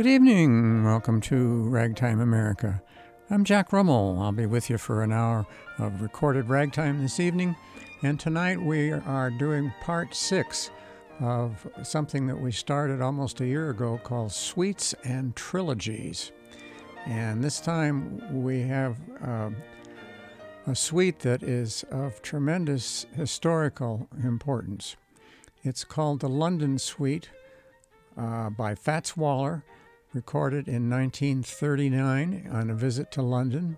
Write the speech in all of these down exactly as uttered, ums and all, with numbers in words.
evening. Welcome to Ragtime America. I'm Jack Rummel. I'll be with you for an hour of recorded ragtime this evening. And tonight we are doing part six of something that we started almost a year ago called Suites and Trilogies. And this time we have uh, a suite that is of tremendous historical importance. It's called the London Suite uh, by Fats Waller, recorded in nineteen thirty-nine on a visit to London.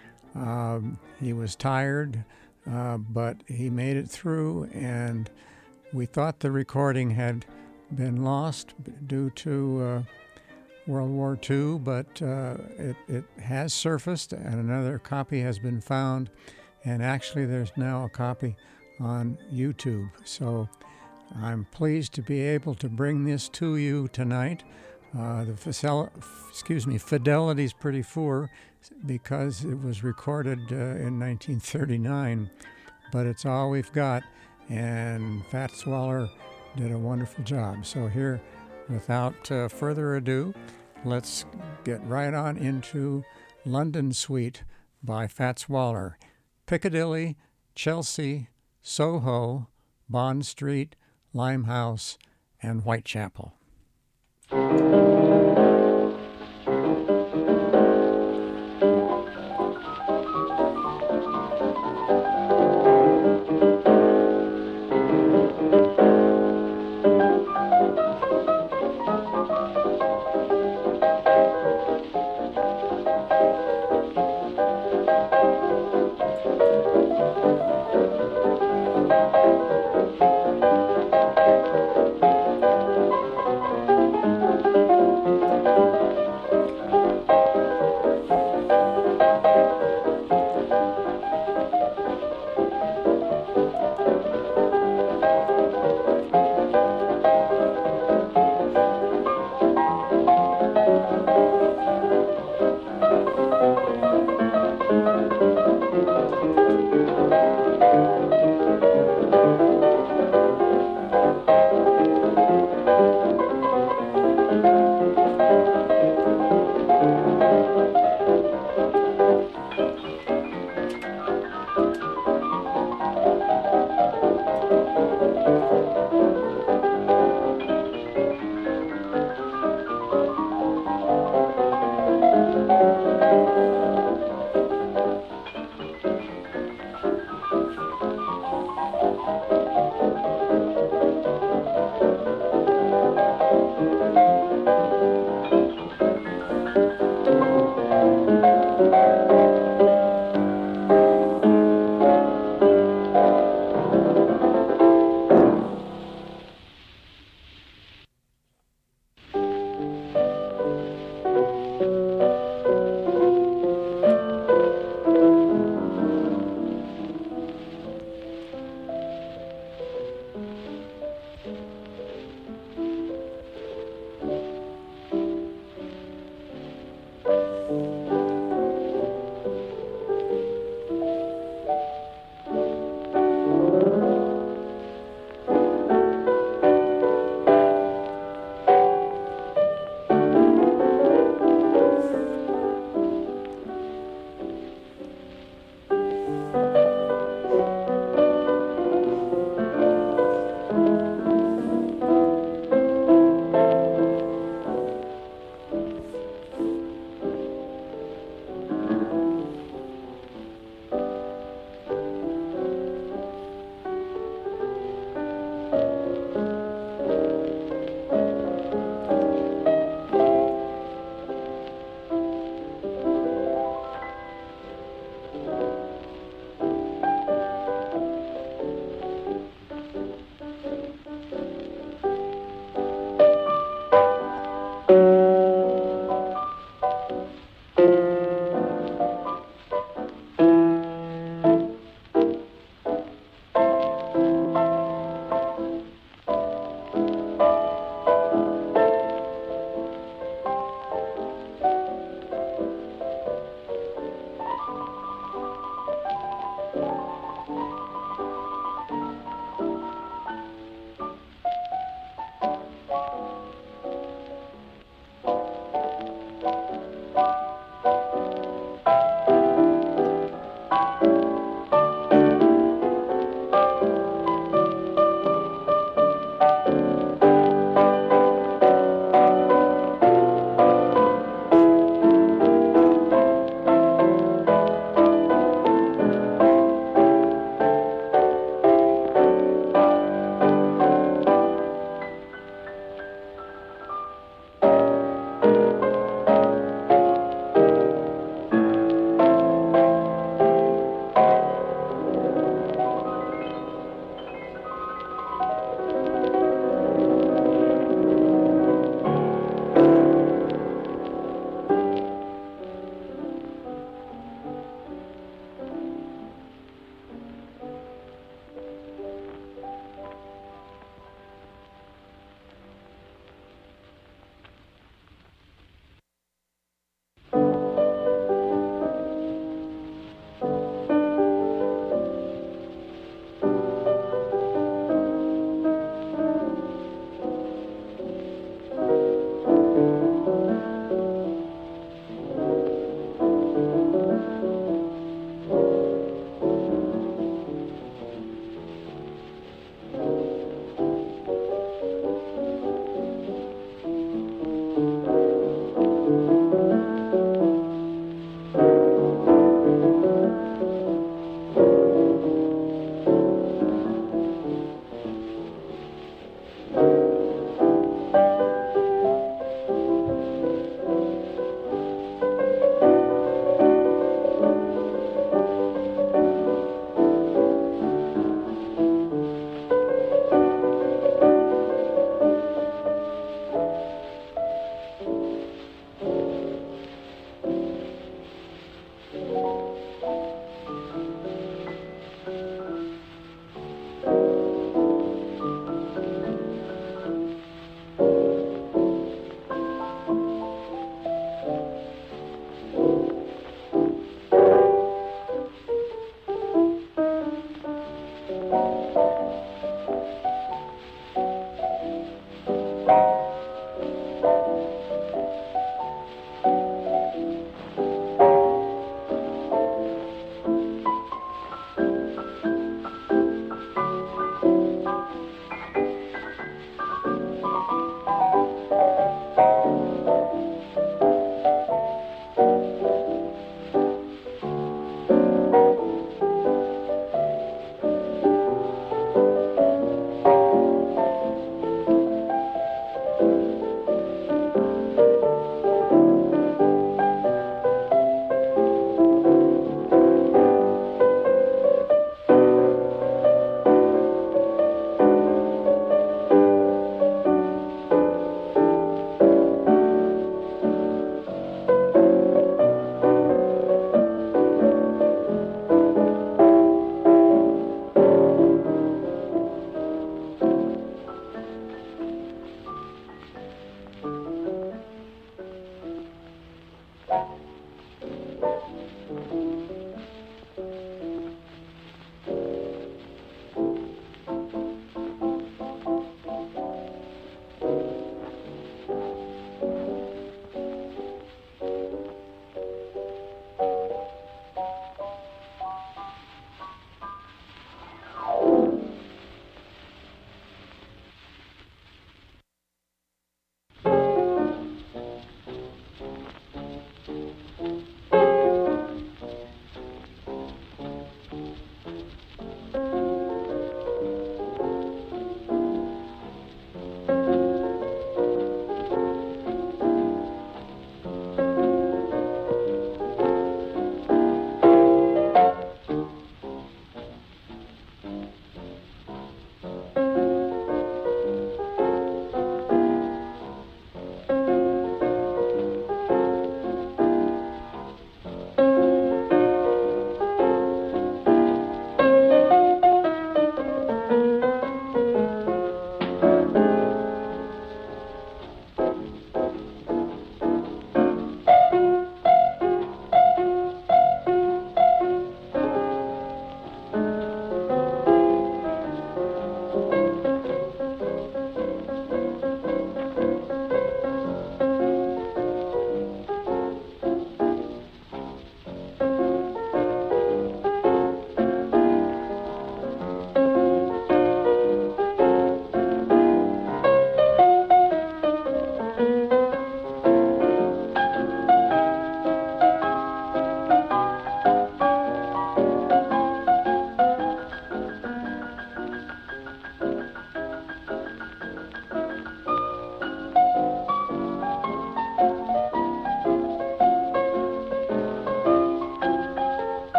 Um, he was tired, uh, but he made it through, and we thought the recording had been lost due to uh, World War Two, but uh, it, it has surfaced, and another copy has been found, and actually there's now a copy on YouTube. So I'm pleased to be able to bring this to you tonight. Uh, the facil- excuse me, fidelity is pretty poor because it was recorded uh, in nineteen thirty-nine, but it's all we've got, and Fats Waller did a wonderful job. So here, without uh, further ado, let's get right on into London Suite by Fats Waller. Piccadilly, Chelsea, Soho, Bond Street, Limehouse, and Whitechapel. Thank you.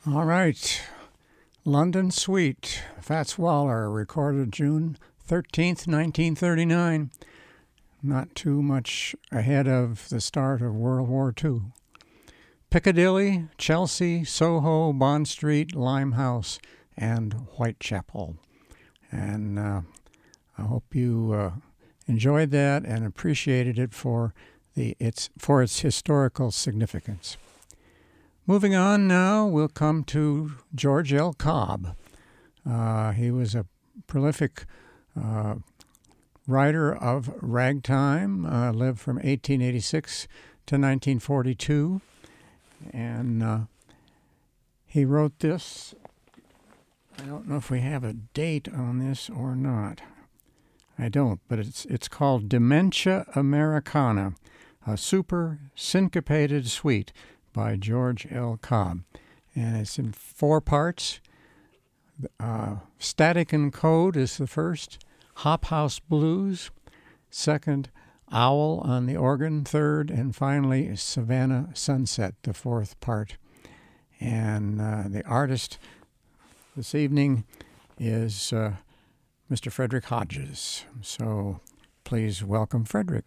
All right. London Suite, Fats Waller, recorded June thirteenth, nineteen thirty-nine. Not too much ahead of the start of World War Two. Piccadilly, Chelsea, Soho, Bond Street, Limehouse, and Whitechapel. And uh, I hope you uh, enjoyed that and appreciated it for the its for its historical significance. Moving on now, we'll come to George L. Cobb. Uh, he was a prolific uh, writer of ragtime, uh, lived from eighteen eighty-six to nineteen forty-two, and uh, he wrote this. I don't know if we have a date on this or not. I don't, but it's it's called Dementia Americana, a super syncopated suite by George L. Cobb. And it's in four parts. Uh, Static and Code is the first. Hop House Blues, second. Owl on the organ, third. And finally, Savannah Sunset, the fourth part. And uh, the artist this evening is uh, Mister Frederick Hodges. So please welcome Frederick.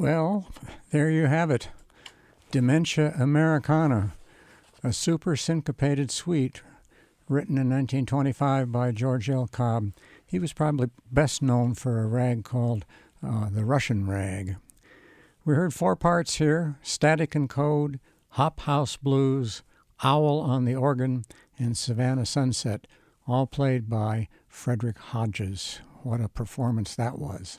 Well, there you have it. Dementia Americana, a super syncopated suite written in nineteen twenty-five by George L. Cobb. He was probably best known for a rag called uh, the Russian Rag. We heard four parts here: Static and Code, Hop House Blues, Owl on the organ, and Savannah Sunset, all played by Frederick Hodges. What a performance that was.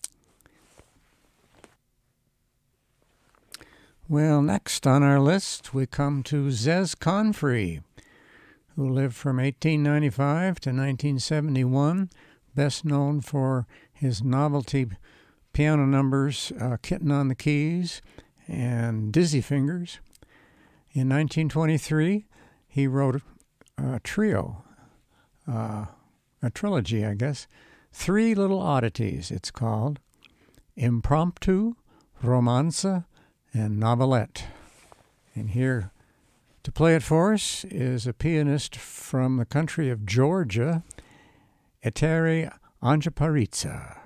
Well, next on our list, we come to Zez Confrey, who lived from eighteen ninety-five to nineteen seventy-one, best known for his novelty piano numbers, uh, Kitten on the Keys and Dizzy Fingers. In nineteen twenty-three, he wrote a trio, uh, a trilogy, I guess, Three Little Oddities, it's called, Impromptu, Romanza, and Novelette. And here to play it for us is a pianist from the country of Georgia, Eteri Anjaparitsa.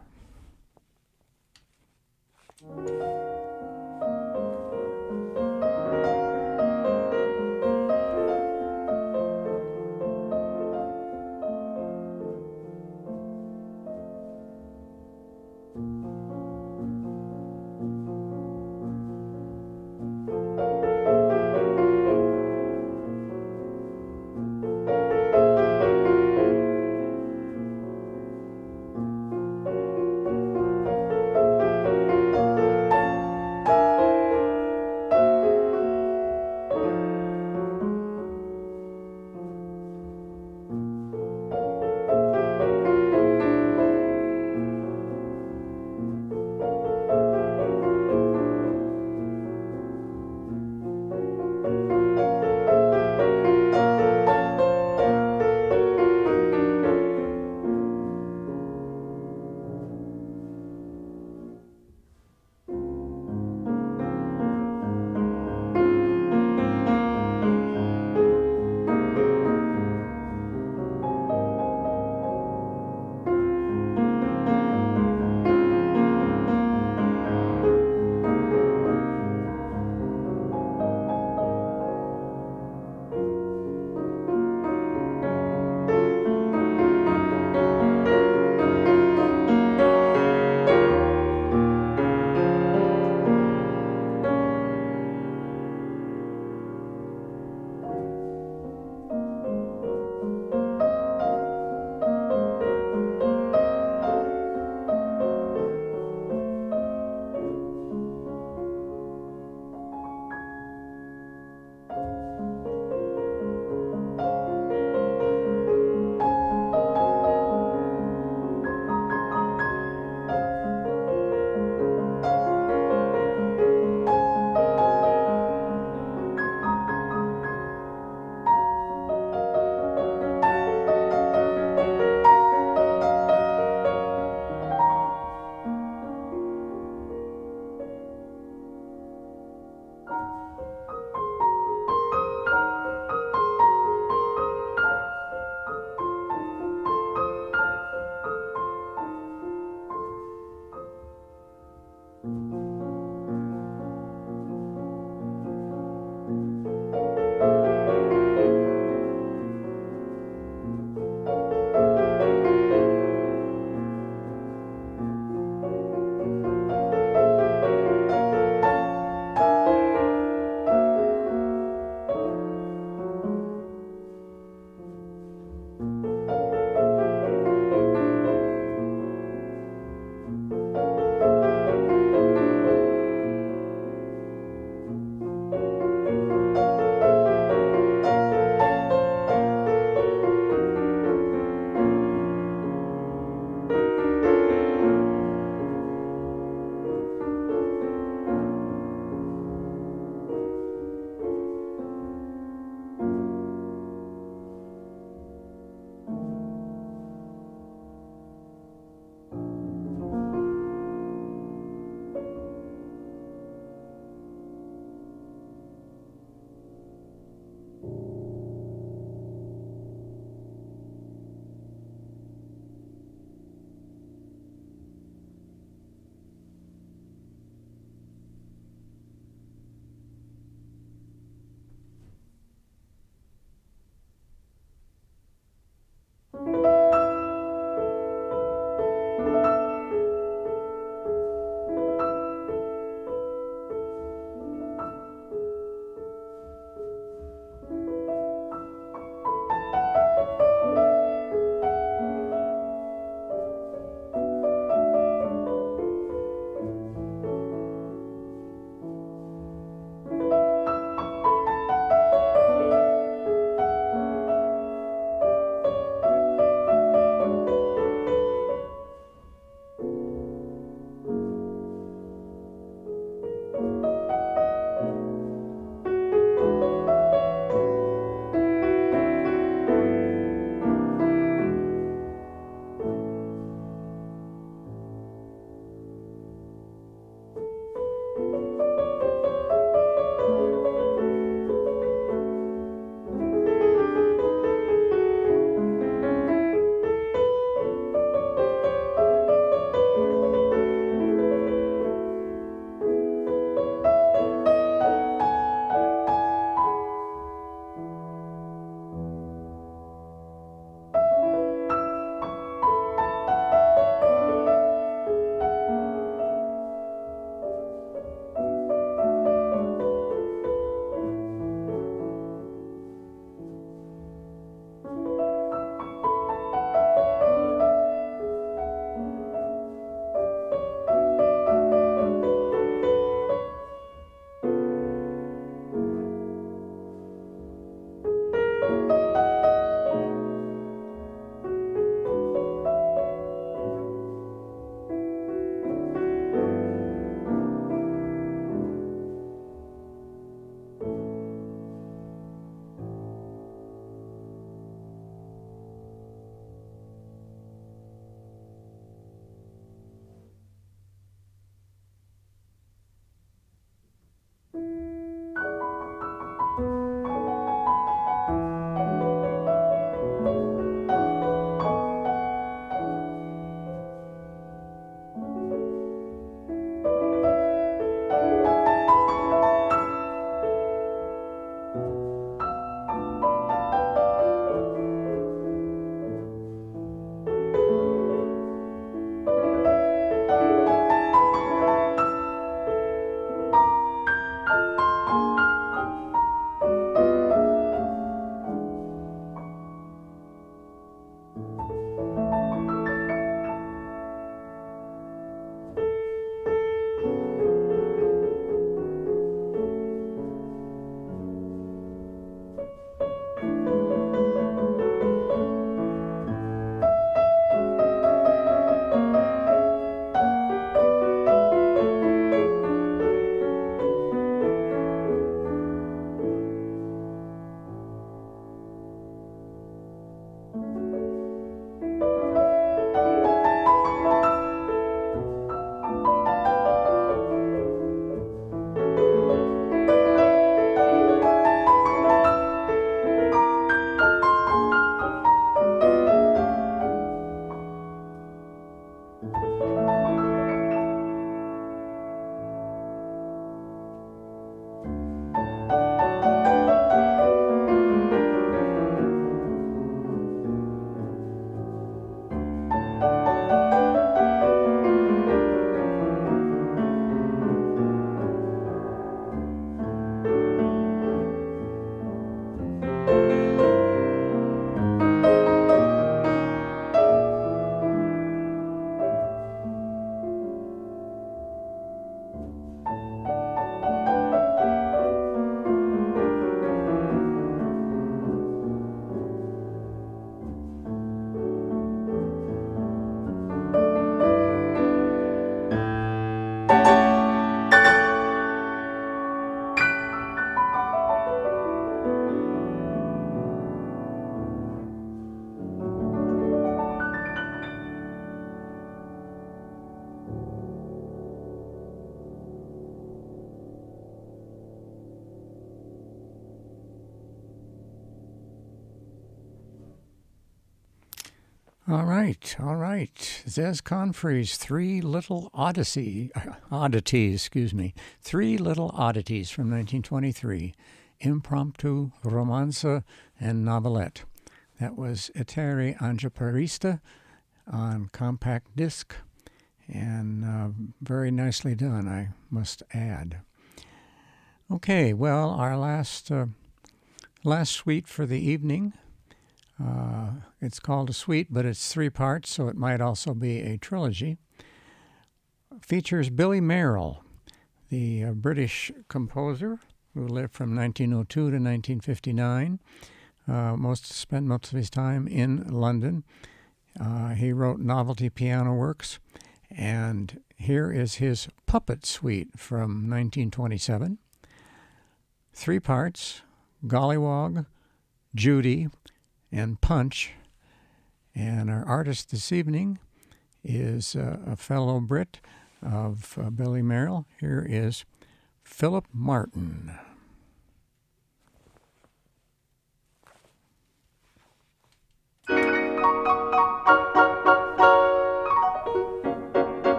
All right, all right. Zez Confrey's Three Little Odyssey, Oddities, excuse me. Three Little Oddities from nineteen twenty-three. Impromptu, romanza, and novelette. That was Etere Angeparista on compact disc, and uh, very nicely done, I must add. Okay, well, our last uh, last suite for the evening. Uh, it's called a suite, but it's three parts, so it might also be a trilogy. Features Billy Merrill, the uh, British composer who lived from nineteen oh two to nineteen fifty-nine. Uh, most spent most of his time in London. Uh, he wrote novelty piano works, and here is his Puppet Suite from nineteen twenty-seven. Three parts: Gollywog, Judy, and Punch. And our artist this evening is uh, a fellow Brit of uh, Billy Merrill. Here is Philip Martin.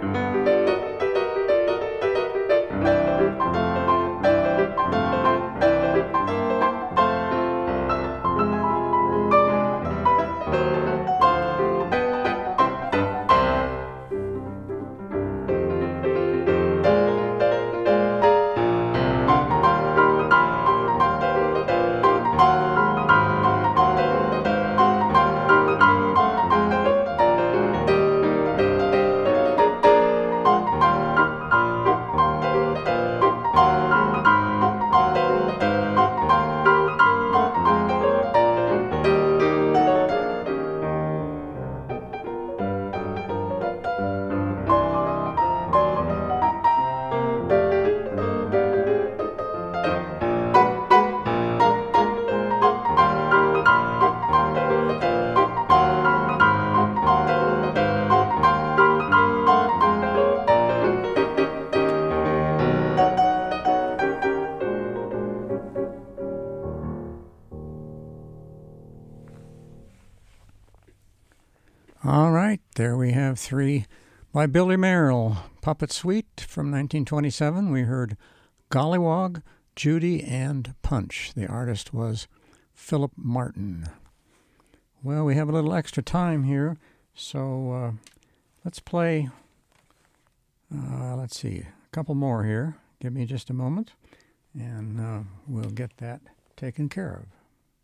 All right, there we have three by Billy Merrill. Puppet Suite from nineteen twenty-seven. We heard Gollywog, Judy, and Punch. The artist was Philip Martin. Well, we have a little extra time here, so uh, let's play, uh, let's see, a couple more here. Give me just a moment, and uh, we'll get that taken care of.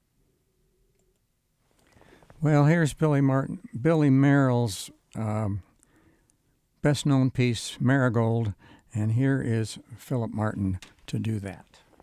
Well, here's Billy Martin, Billy Merrill's um, best-known piece, Marigold, and here is Philip Martin to do that.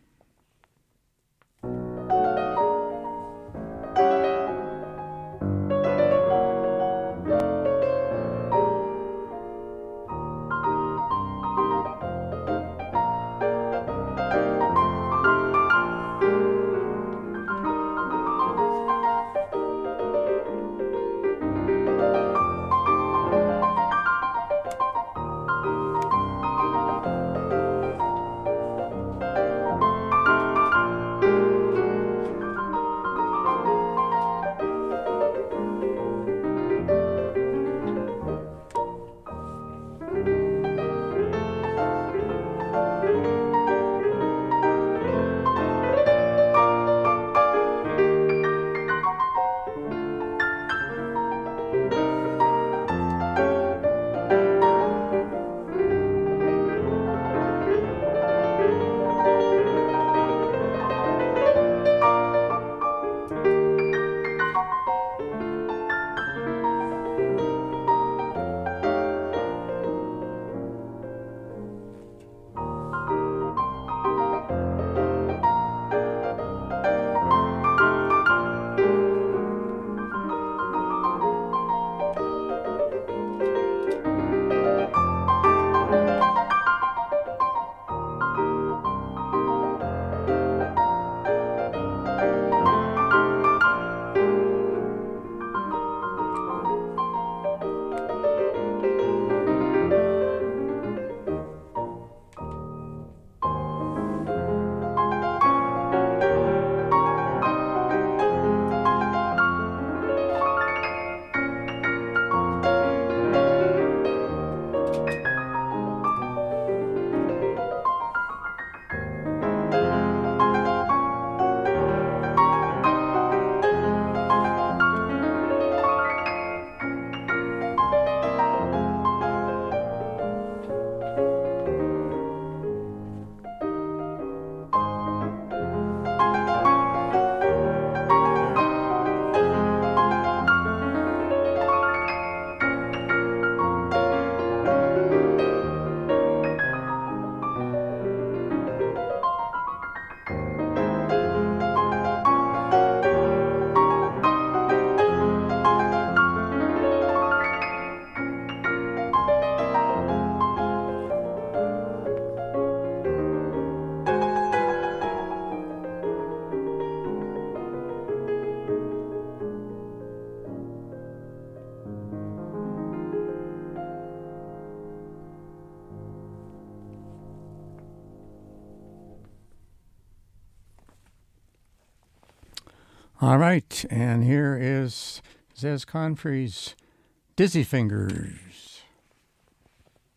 All right, and here is Zez Confrey's Dizzy Fingers.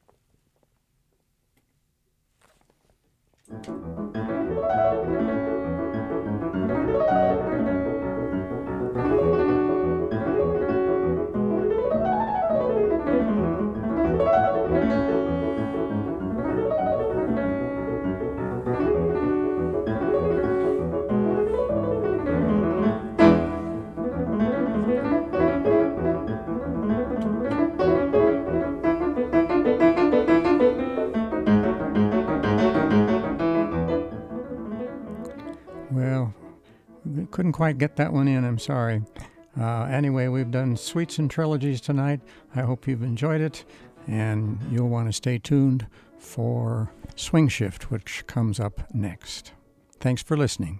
Well, we couldn't quite get that one in, I'm sorry. Uh, anyway, we've done Suites and Trilogies tonight. I hope you've enjoyed it, and you'll want to stay tuned for Swing Shift, which comes up next. Thanks for listening.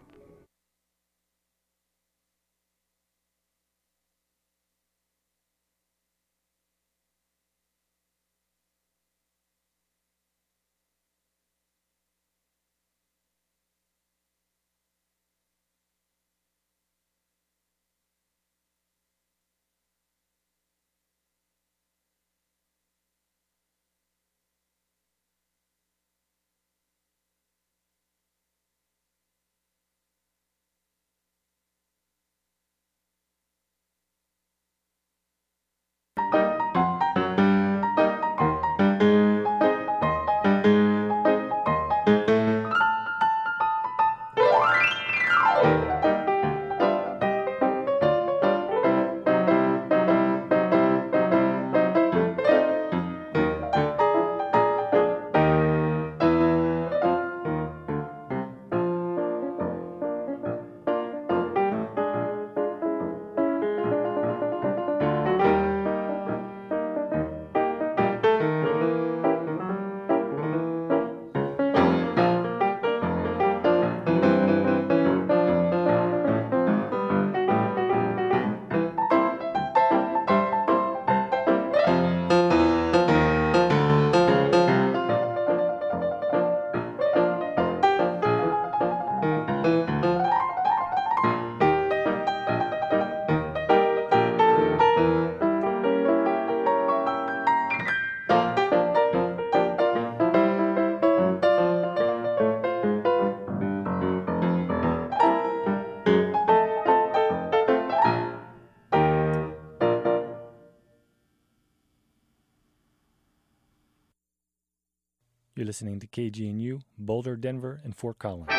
You're listening to K G N U, Boulder, Denver, and Fort Collins.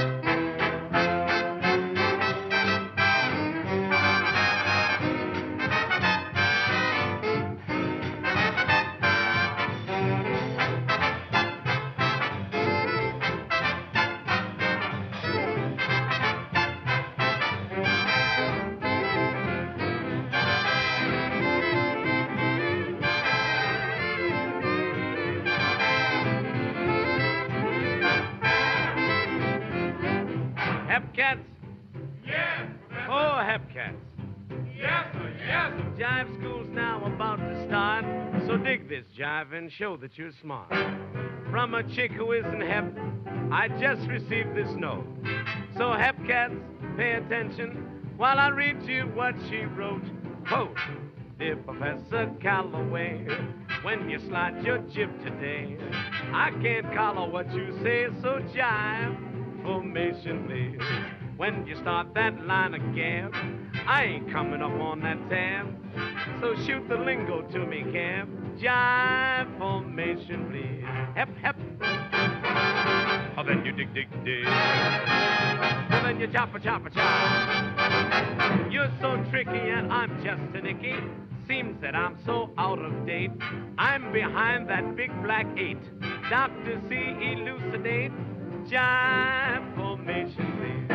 Hepcats? Yes. Oh, Hepcats. Yes, sir. Yes, sir. Jive school's now about to start, so dig this jive and show that you're smart. From a chick who isn't hep, I just received this note. So Hepcats, pay attention while I read to you what she wrote. Quote, Dear Professor Calloway, when you slide your jib today, I can't collar what you say, so jive formation, please. When you start that line of gab, I ain't coming up on that tab. So shoot the lingo to me, cab. Jive formation, please. Hep, hep. Oh, then you dig, dig, dig. Oh, then you chopper, chopper, chop. You're so tricky and I'm just a nicky. Seems that I'm so out of date. I'm behind that big black eight. Doctor C, elucidate. Jive formation, please.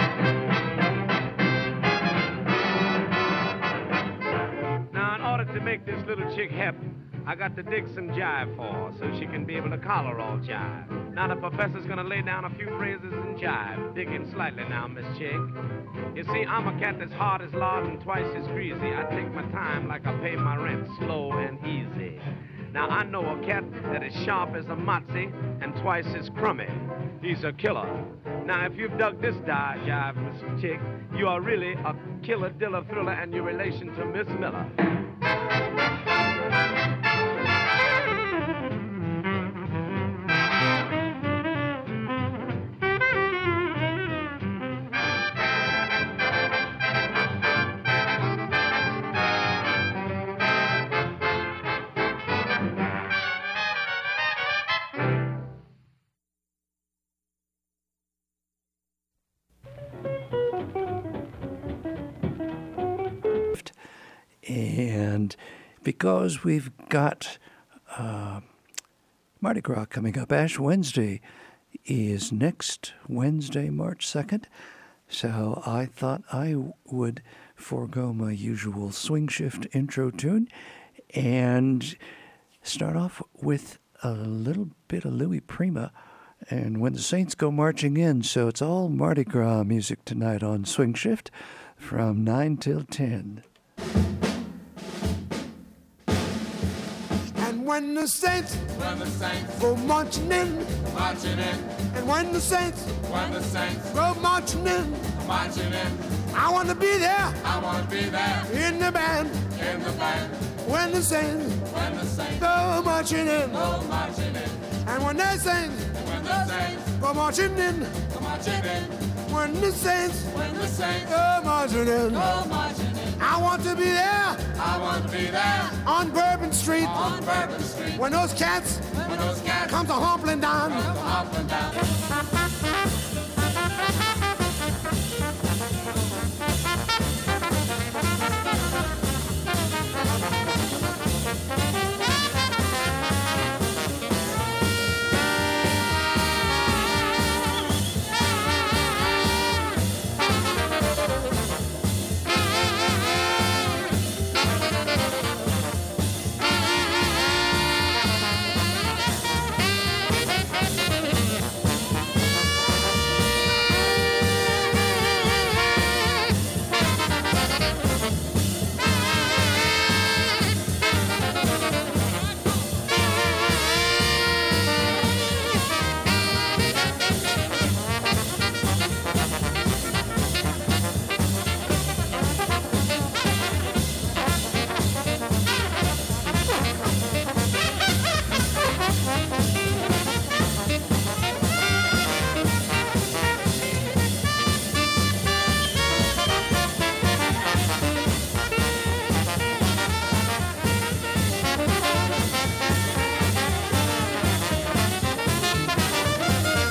Now, in order to make this little chick hep, I got to dig some jive for her so she can be able to collar all jive. Now, the professor's gonna lay down a few phrases in jive. Dig in slightly now, Miss Chick. You see, I'm a cat that's hard as lard and twice as greasy. I take my time like I pay my rent, slow and easy. Now, I know a cat that is sharp as a motzi and twice as crummy. He's a killer. Now, if you've dug this die jive, Miss Chick, you are really a killer, diller, thriller, and your relation to Miss Miller. And because we've got uh, Mardi Gras coming up, Ash Wednesday is next Wednesday, March second. So I thought I would forego my usual swing shift intro tune and start off with a little bit of Louis Prima and When the Saints Go Marching In. So it's all Mardi Gras music tonight on Swing Shift from nine till ten. And when the saints, When the saints go marching in, marching in, and when the saints when the saints go marching in, marching in, I want to be there I want to be there in the band. in the band. When the saints When the saints go marching in, go marching in, and when the saints when the saints go marching in, go marching in, when the saints when the saints go marching in, go marching in, I want to be there I want to be there on Bourbon Street. on Bourbon Street. When those cats When those cats come to humpling down, come up and down,